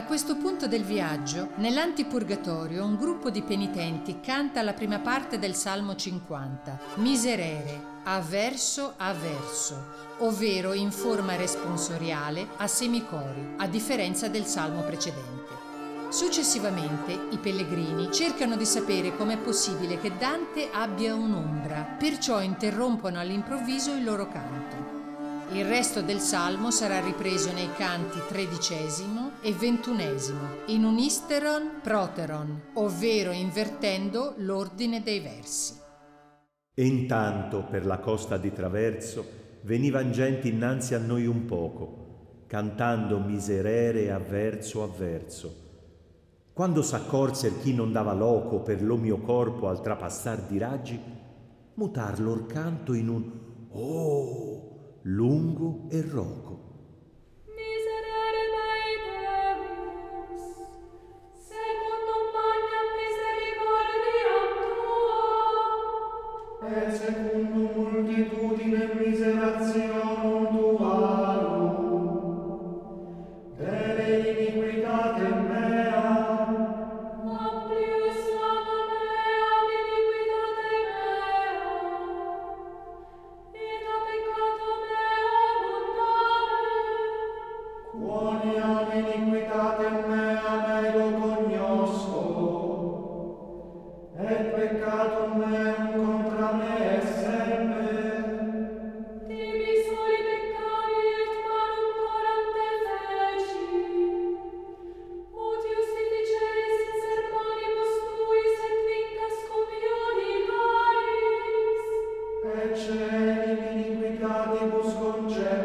A questo punto del viaggio, nell'antipurgatorio, un gruppo di penitenti canta la prima parte del Salmo 50, Miserere, a verso, ovvero in forma responsoriale a semicori, a differenza del Salmo precedente. Successivamente, i pellegrini cercano di sapere com'è possibile che Dante abbia un'ombra, perciò interrompono all'improvviso il loro canto. Il resto del Salmo sarà ripreso nei canti 13 e 21, in un isteron proteron, ovvero invertendo l'ordine dei versi. E intanto, per la costa di traverso, venivan gente innanzi a noi un poco, cantando miserere a verso. Quando s'accorser chi non dava loco per lo mio corpo al trapassar di raggi, mutar lor canto in un oh lungo e roco. Miserere mei Deus, secundum magnam misericordiam tua, et secundum multitudinem miserationum tuarum, dele iniquitatem mea, amplius sana meam iniquitate mea, et a peccato meo abundare, quoniam iniquitatem meam ego cognosco, et peccatum meum contra me semper, tibi soli peccavi et malum corante feci, ut justificeris in sermonibus tuis et vincas comioni varis, et celim iniquitatibus concede,